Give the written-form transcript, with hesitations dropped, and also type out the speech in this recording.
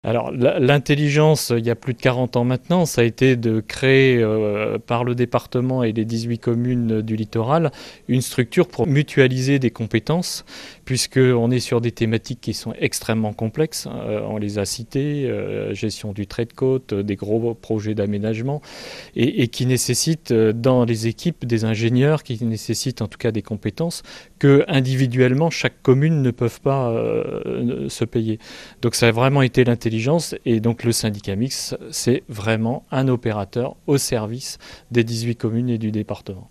Alors l'intelligence, il y a plus de 40 ans maintenant, ça a été de créer par le département et les 18 communes du littoral une structure pour mutualiser des compétences, puisqu'on est sur des thématiques qui sont extrêmement complexes. On les a citées, gestion du trait de côte, des gros projets d'aménagement, et qui nécessitent dans les équipes des ingénieurs, qui nécessitent en tout cas des compétences que individuellement chaque commune ne peuvent pas se payer. Donc ça a vraiment été l'intelligence. Et donc le syndicat mixte, c'est vraiment un opérateur au service des 18 communes et du département.